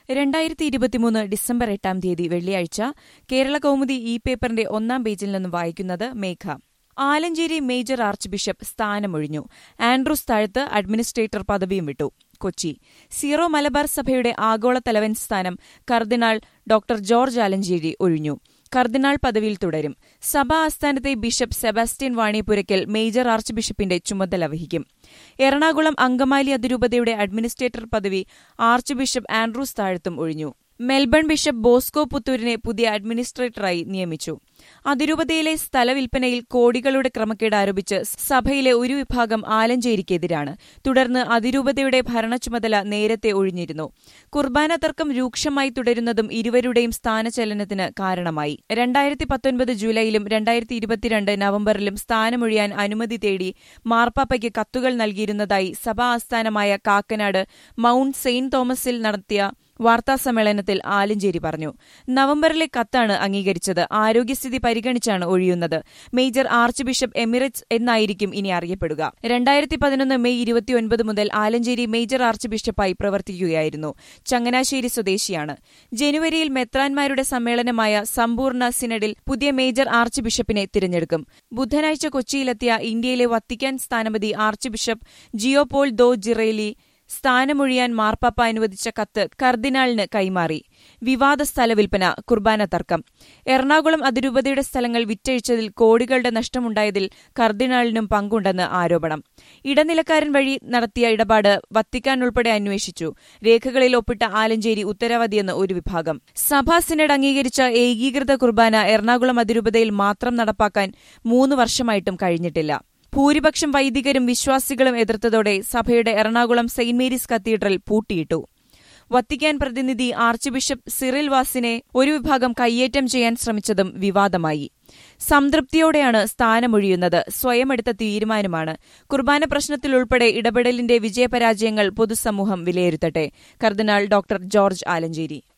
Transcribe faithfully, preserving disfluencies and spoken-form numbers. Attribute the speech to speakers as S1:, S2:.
S1: രണ്ടായിരത്തി ഇരുപത്തിമൂന്ന് ഡിസംബർ എട്ടാം തീയതി വെള്ളിയാഴ്ച കേരള കൗമുദി ഇ പേപ്പറിന്റെ ഒന്നാം പേജിൽ നിന്നും വായിക്കുന്നത് Megha. Alencherry major archbishop സ്ഥാനമൊഴിഞ്ഞു. ആൻഡ്രൂസ് താഴത്ത് അഡ്മിനിസ്ട്രേറ്റർ പദവിയും വിട്ടു. കൊച്ചി. സീറോ മലബാർ സഭയുടെ ആഗോള തലവൻ സ്ഥാനം കർദിനാൾ ഡോക്ടർ ജോർജ് ആലഞ്ചേരി ഒഴിഞ്ഞു. കർദിനാൾ പദവിയിൽ തുടരും. സഭാ ആസ്ഥാനത്തെ ബിഷപ്പ് സെബാസ്റ്റ്യൻ വാണിയപുരയ്ക്കൽ മേജർ ആർച്ച് ബിഷപ്പിന്റെ ചുമതല വഹിക്കും. എറണാകുളം അങ്കമാലി അതിരൂപതയുടെ അഡ്മിനിസ്ട്രേറ്റർ പദവി ആർച്ച് ബിഷപ്പ് ആൻഡ്രൂസ് താഴത്തും ഒഴിഞ്ഞു. മെൽബൺ ബിഷപ്പ് ബോസ്കോ പുത്തൂരിനെ പുതിയ അഡ്മിനിസ്ട്രേറ്ററായി നിയമിച്ചു. അതിരൂപതയിലെ സ്ഥലവിൽപ്പനയിൽ കോടികളുടെ ക്രമക്കേട് ആരോപിച്ച് സഭയിലെ ഒരു വിഭാഗം ആലഞ്ചേരിക്കെതിരാണ്. തുടർന്ന് അതിരൂപതയുടെ ഭരണച്ചുമതല നേരത്തെ ഒഴിഞ്ഞിരുന്നു. കുർബാന തർക്കം രൂക്ഷമായി തുടരുന്നതും ഇരുവരുടെയും സ്ഥാനചലനത്തിന് കാരണമായി. രണ്ടായിരത്തി പത്തൊൻപത് ജൂലൈയിലും രണ്ടായിരത്തി ഇരുപത്തിരണ്ട് നവംബറിലും സ്ഥാനമൊഴിയാൻ അനുമതി തേടി മാർപ്പാപ്പയ്ക്ക് കത്തുകൾ നൽകിയിരുന്നതായി സഭാ ആസ്ഥാനമായ കാക്കനാട് മൌണ്ട് സെയിന്റ് തോമസിൽ നടത്തിയ വാർത്താസമ്മേളനത്തിൽ ആലഞ്ചേരി പറഞ്ഞു. നവംബറിലെ കത്താണ് അംഗീകരിച്ചത്. ആരോഗ്യസ്ഥിതി പരിഗണിച്ചാണ് ഒഴിയുന്നത്. മേജർ ആർച്ച് ബിഷപ്പ് എമിററ്റ്സ് എന്നായിരിക്കും ഇനി അറിയപ്പെടുക. രണ്ടായിരത്തി പതിനൊന്ന് മെയ് ഇരുപത്തിയൊൻപത് മുതൽ ആലഞ്ചേരി മേജർ ആർച്ച് ബിഷപ്പായി പ്രവർത്തിക്കുകയായിരുന്നു. ചങ്ങനാശ്ശേരി സ്വദേശിയാണ്. ജനുവരിയിൽ മെത്രാൻമാരുടെ സമ്മേളനമായ സമ്പൂർണ്ണ സിനഡിൽ പുതിയ മേജർ ആർച്ച് ബിഷപ്പിനെ തിരഞ്ഞെടുക്കും. ബുധനാഴ്ച കൊച്ചിയിലെത്തിയ ഇന്ത്യയിലെ വത്തിക്കാൻ സ്ഥാനപതി archbishop Leopoldo Girelli സ്ഥാനമൊഴിയാൻ മാർപ്പാപ്പ അനുവദിച്ച കത്ത് കർദിനാളിന് കൈമാറി. വിവാദ സ്ഥലവിൽപ്പന, കുർബാന തർക്കം. എറണാകുളം അതിരൂപതയുടെ സ്ഥലങ്ങൾ വിറ്റഴിച്ചതിൽ കോടികളുടെ നഷ്ടമുണ്ടായതിൽ കർദിനാളിനും പങ്കുണ്ടെന്ന് ആരോപണം. ഇടനിലക്കാരൻ വഴി നടത്തിയ ഇടപാട് വത്തിക്കാൻ ഉൾപ്പെടെ അന്വേഷിച്ചു. രേഖകളിൽ ഒപ്പിട്ട ആലഞ്ചേരി ഉത്തരവാദിയെന്ന് ഒരു വിഭാഗം. സഭാ സിനഡ് അംഗീകരിച്ച ഏകീകൃത കുർബാന എറണാകുളം അതിരൂപതയിൽ മാത്രം നടപ്പാക്കാൻ മൂന്ന് വർഷമായിട്ടും കഴിഞ്ഞിട്ടില്ല. ഭൂരിപക്ഷം വൈദികരും വിശ്വാസികളും എതിർത്തതോടെ സഭയുടെ എറണാകുളം സെയിന്റ് മേരീസ് കത്തീഡ്രൽ പൂട്ടിയിട്ടു. വത്തിക്കാൻ പ്രതിനിധി ആർച്ച് ബിഷപ്പ് സിറിൽ വാസിനെ ഒരു വിഭാഗം കയ്യേറ്റം ചെയ്യാൻ ശ്രമിച്ചതും വിവാദമായി. സംതൃപ്തിയോടെയാണ് സ്ഥാനമൊഴിയുന്നത്. സ്വയം എടുത്ത തീരുമാനമാണ്. കുർബാന പ്രശ്നത്തിലുൾപ്പെടെ ഇടപെടലിന്റെ വിജയപരാജയങ്ങൾ പൊതുസമൂഹം വിലയിരുത്തട്ടെ. കർദിനാൾ ഡോക്ടർ ജോർജ് ആലഞ്ചേരി.